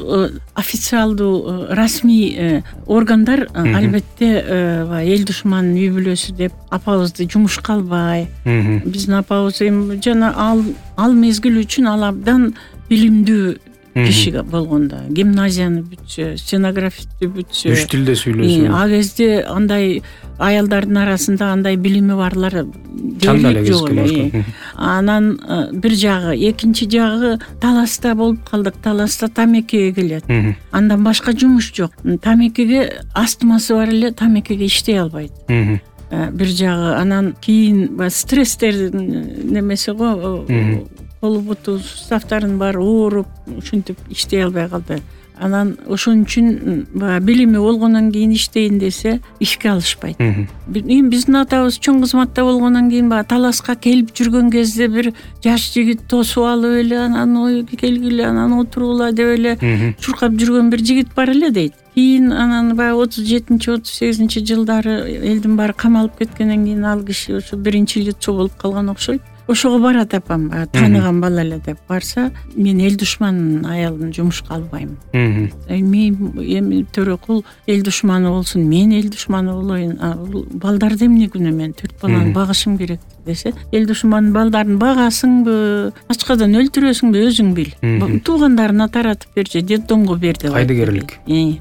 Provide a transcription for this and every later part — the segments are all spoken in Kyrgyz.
официалдуу расмий органдар албетте эл душманынын үй бүлөсү деп апабызды жумушка албай, биздин апабыз эми жана ал мезгил үчүн ал абдан билимдүү киши болгондо, гимназияны бүтсө, стенографистти бүтсө, үч тилде сүйлөсө, а кезде андай аялдардын арасында андай билими барлар дээрлик жок эле. Анан бир жагы, экинчи жагы таласта болуп калдык. Таласта тамекиге келет. Андан башка жумуш жок. Тамекиге астмасы бар эле, тамекиге иштей албайт. Бир жагы анан кийин стресстердин немеси го, колу буту суставтарын баары ооруп, ушинтип иштей албай калды. Анан ошон үчүн билими болгондон кийин иштейин десе ишке алышпайт. Биздин атабыз чоң кызматта болгондон кийин таласка келип жүргөн кезде бир жаш жигит тосуп алып эле, анан ой келгиле, анан отургула деп эле чуркап жүргөн бир жигит бар эле дейт. Кийин анан 37-38 жылдары элдин баары камалып кеткенден кийин ал киши ошо биринчи лицо болуп калган окшойт. Ошого барат апам, тааныган бала эле деп барса, мен эл душманынын аялын жумушка албайм. Мен эми Төрөкул эл душманы болсун, мен эл душманы болоюн. Балдарды эмне күнөө мен 4 баланы багышым керек десе, эл душманынын балдарын багасыңбы, ачкадан өлтүрөсүңбү өзүң бил. Туугандарына таратып берчи, детдомго бер деп. Кайдыгерлик.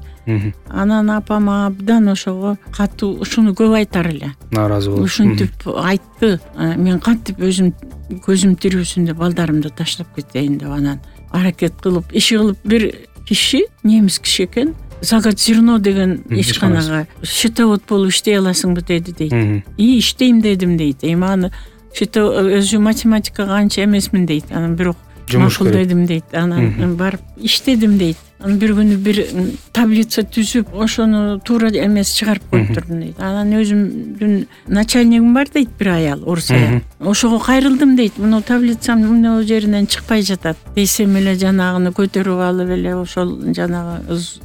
Анан апам абдан ошого катуу ушуну көп айтар эле. Нааразы болуп. Ушинтип айтты. Мен кантип өзүм көзүм тирүүсүндө балдарымды таштап кетейин деп анан аракет кылып, иши кылып бир киши, немис киши экен, Загат Зерно деген ишканага счетовод болуп иштей аласыңбы деди дейт. Иштейм дедим дейт. Эми аны өзү математикага анча эмесмин дейт. Анан бирок макул дедим дейт. Анан барып иштедим дейт. Анан бир күнү бир таблица түзүп, ошону туура эмес чыгарып коюптурдум дейт. Анан өзүмдүн начальнигим бар дейт, бир аял, орус аял. Ошого кайрылдым дейт. Муну таблицам мына жеринен чыкпай жатат. Десем эле жанагыны көтөрүп алып эле ошол жанагы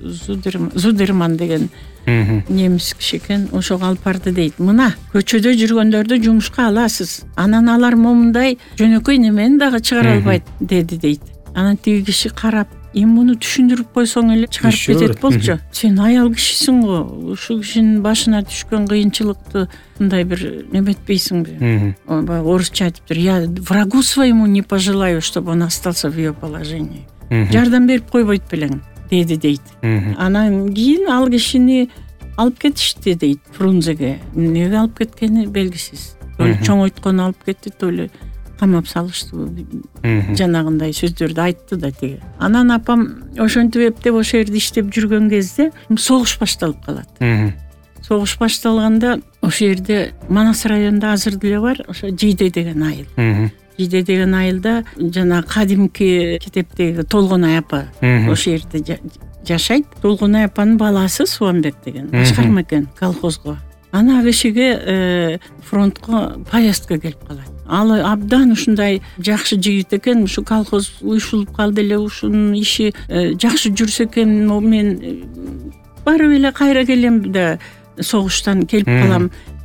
Зудерман деген немис киши экен, ошого алып барды дейт. Мына көчөдө жүргөндөрдү жумушка аласыз. Анан алар момундай жөнөкөй немени дагы чыгара албайт деди дейт. Анан тиги киши карап, эми муну түшүндүрүп койсоң эле чыгарып кетет болчу. Сен аял кишисиң го, ушул кишинин башына түшкөн кыйынчылыкты мындай бир неметпейсиңби? Орусча айтыптыр: я врагу своему не пожелаю, чтобы он остался в ее положении. Жардам берип койбойт белең деди дейт. Анан кийин ал кишини алып кетишти дейт Фрунзеге. Эмнеге алып кеткени белгисиз. Чоңойткону алып кетти, то эле камап салышты. Жанагындай сөздөрдү айтты да тиги. Анан апам ошентип эптеп ошол жерде иштеп жүргөн кезде согуш башталып калат. Согуш башталганда ошол жерде Манас районунда азыр деле бар, ошо Жийде деген айыл. Жийде деген айылда жана кадимки кетептеги Толгонай апа ошол жерде жашайт. Толгонай апанын баласы Субанбек деген башкарма экен колхозго. Ана кишиге фронтко поездка келип калат. Ал абдан ушундай жакшы жигит экен, ушу колхоз уюшулуп калды эле, ушунун иши жакшы жүрсө экен, мен барып эле кайра келем да согуштан келип калам.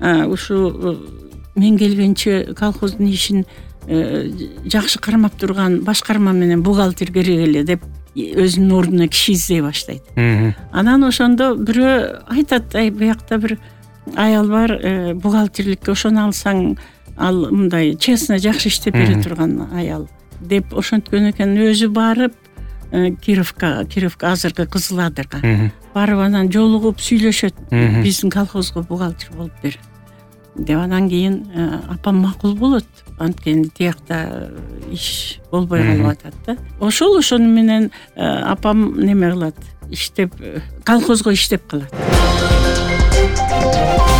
Ушу мен келгенче колхоздун ишин жакшы кармап турган башкарма менен бухгалтер керек эле деп өзүнүн ордуна киши издей баштайт. Анан ошондо бирөө айтат: буякта бир аял бар, бухгалтерликке ошону алсаң, ал мындай честно жакшы иштеп бере турган аял деп ошонткөн экен. Өзү барып Кировка азыркы Кызыл Адырга барып анан жолугуп сүйлөшөт: биздин колхозго бухгалтер болуп бер деп. Анан кийин апам макул болот. Анткени тиякта иш болбой калып атат да. Ошону менен апам неме кылат, иштеп колхозго иштеп калат.